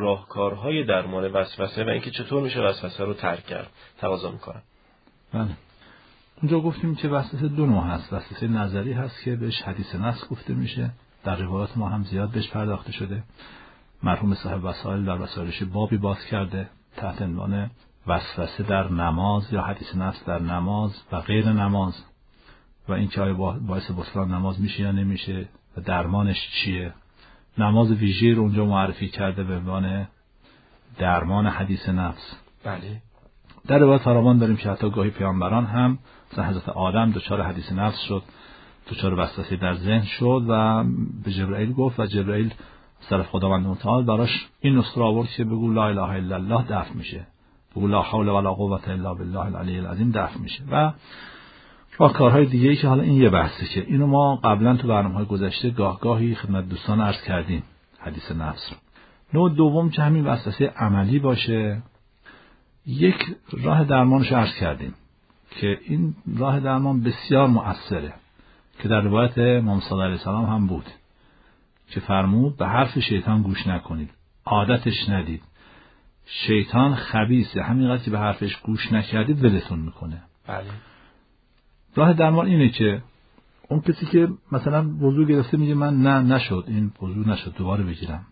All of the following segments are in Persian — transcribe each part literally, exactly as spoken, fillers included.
راهکارهای درمان وسوسه و اینکه چطور میشه وسوسه رو ترک کرد تقاضا میکنن. بله. اونجا گفتیم که وسوسه دو نوع هست. وسوسه نظری هست که بهش حدیث نفس گفته میشه. در روایات ما هم زیاد بهش پرداخته شده. مرحوم صاحب وسائل در وسائلش بابی باز کرده تحت عنوان وسوسه در نماز یا حدیث نفس در نماز و غیر نماز و این که آیا باعث بطلان نماز میشه یا نمیشه و درمانش چیه. نماز ویژه رو اونجا معرفی کرده به عنوان درمان حدیث نفس. بله. در روایات فراوان داریم که حتی گاهی پیامبران هم مثلا حضرت آدم دچار حدیث نفس شد، دچار وسوسه در ذهن شد و به جبرائیل گفت و جبرائیل صرف خداوند متعال براش این نسخه آورد که بگو لا اله الا الله دفع میشه، بگو لا حول ولا قوة الا بالله العلی العظیم دفع میشه و راهکارهای دیگه ای که حالا این یه بحثه که اینو ما قبلا تو برنامه‌های گذشته گاه گاهی خدمت دوستان عرض کردیم حدیث نفس رو. نوع دوم که همین وسوسه عملی باشه، یک راه درمانش عرض کردیم که این راه درمان بسیار مؤثره که در روایت امام صادق علیه السلام هم بود که فرمود به حرف شیطان گوش نکنید، عادتش ندید، شیطان خبیثه، همینقدر که به حرفش گوش نکردید ولتون میکنه. بله. راه درمان اینه که اون کسی که مثلا وضو گرفته میگه من نه نشد این وضو نشد دوباره بگیرم،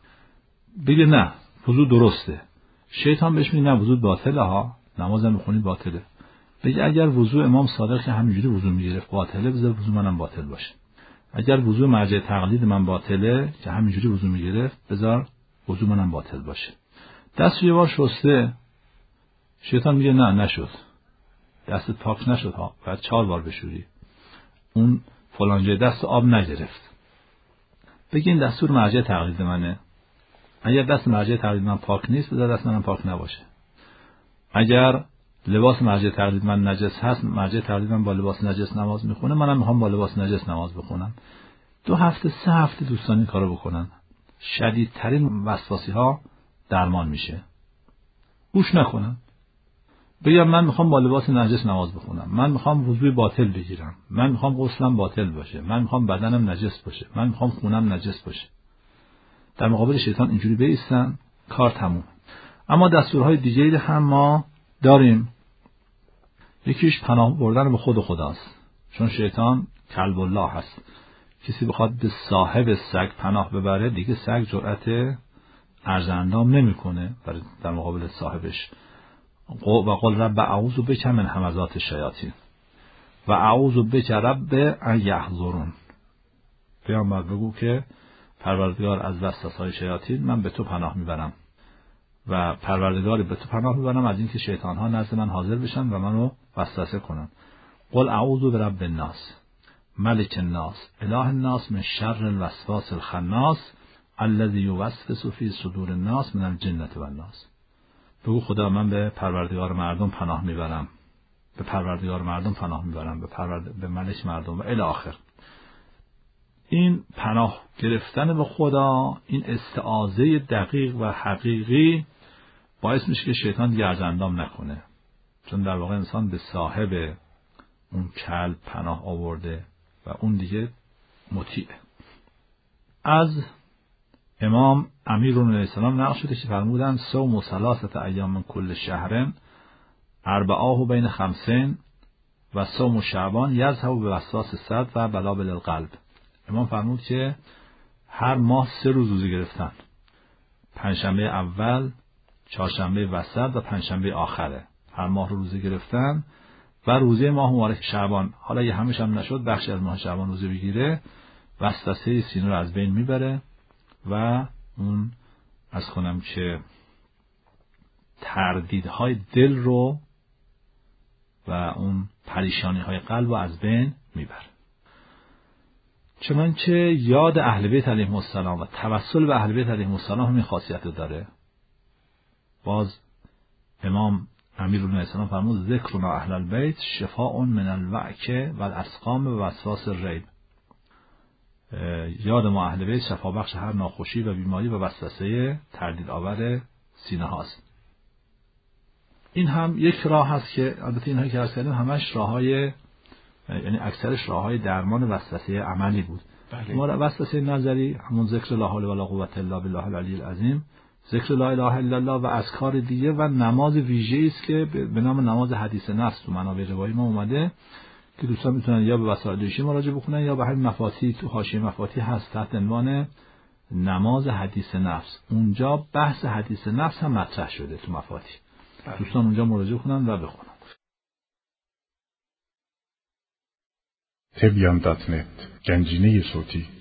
بگه نه وضو درسته، شیطان بهش میگه نه وضو باطله ها، نمازم بخونید باطله، بگه اگر وضو امام صادق که همینجوری وضو میگرفت باطله بذار وضو منم باطل باشه، اگر وضو مرجع تقلید من باطله که همینجوری وضو میگرفت بذار وضو منم باطل باشه. دست یه بار شسته، شیطان میگه نه نشد، دستت پاک نشد ها، باید چهار بار بشوری، اون فلان جای دست آب نگرفت، بگین دستور مرجع تقلید منه، اگر دست مرجع تقلید من پاک نیست بذار دست منم پاک نباشه، اگر لباس مرجع تقلید من نجس هست، مرجع تقلید من با لباس نجس نماز میخونه، منم میخوام با لباس نجس نماز بخونم. دو هفته سه هفته دوستان این کارو بکنن، شدیدترین وسواسی ها درمان میشه. گوش نکنن، بگم من میخوام با لباس نجس نماز بخونم، من میخوام وضوی باطل بگیرم، من میخوام غسلم باطل باشه، من میخوام بدنم نجس باشه، من میخوام خونم نجس باشه. در مقابل شیطان اینجوری بایستن، کار تموم. اما دستورهای دیگه‌ای هم ما داریم. یکیش پناه بردن به خود خداست، چون شیطان کلب الله هست، کسی بخواد به صاحب سگ پناه ببره دیگه سگ جرأت عرض اندام نمیکنه برای در مقابل صاحبش. و قل رب اعوذ بک من همزات الشیاطین و اعوذ بک رب ان یحضرون. پیامبر بگو که پروردگار از وسوسه‌های شیاطین من به تو پناه میبرم و پروردگاری به تو پناه میبرم از اینکه شیطان ها نزد من حاضر بشن و منو وسوسه کنن. قل اعوذ برب الناس ملک الناس اله الناس من شر الوسواس الخناس الذی یوسوس فی صدور الناس من الجنة والناس. بگو خدا من به پروردگار مردم پناه میبرم، به پروردگار مردم پناه میبرم، به پرورد... به ملک مردم و الی آخر. این پناه گرفتن به خدا، این استعاذه دقیق و حقیقی باعث میشه که شیطان دیگه عرض اندام نکنه، چون در واقع انسان به صاحب اون کلب پناه آورده و اون دیگه مطیعه. از امام امیرالمومنین علیه السلام نقل شده که فرمودن صوم ثلاثه ایام من کل شهر اربعاه بین خمسین و صوم شعبان یذهب به وسواس الصدر و بلابل القلب. امام فرمود که هر ماه سه روز روزه گرفتن، پنجشنبه اول، چهارشنبه وسط و پنجشنبه آخره، هر ماه رو روزه گرفتن و روزه ماه مبارک شعبان، حالا یه همش هم نشد بخشی از ماه شعبان روزه بگیره، وسوسه سینه رو از بین میبره و اون از کنم که تردیدهای دل رو و اون پریشانی های قلب رو از بین میبره. چنانچه یاد اهل بیت علیهم السلام و توسل به اهل بیت علیهم السلام همین خاصیت رو داره. باز امام امیرالمومنین علیه السلام فرمود ذکرنا اهل البیت شفاء من الوعک و الاسقام و وسواس الریب. یاد ما اهل بیت شفا بخش هر ناخوشی و بیماری و وسوسه تردید آور سینه هاست. این هم یک راه هست که البته اینهایی که عرض کردیم همش راههای، یعنی اکثرش راههای درمان وسوسه عملی بود. ما وسوسه نظری همون ذکر لا حول ولا قوة الا بالله العلی العظیم ذکر لا اله الا الله و اذکار دیگه و نماز ویژه‌ای است که به نام نماز حدیث نفس تو منابع روایی ما اومده که دوستان میتونن یا به وسائل ایشی مراجعه بکنن یا به همین مفاتیح تو حاشیه مفاتیح هست تحت عنوان نماز حدیث نفس. اونجا بحث حدیث نفس هم مطرح شده تو مفاتیح. دوستان اونجا مراجعه کنن و بخونن. تبیان دات نت گنجینه صوتی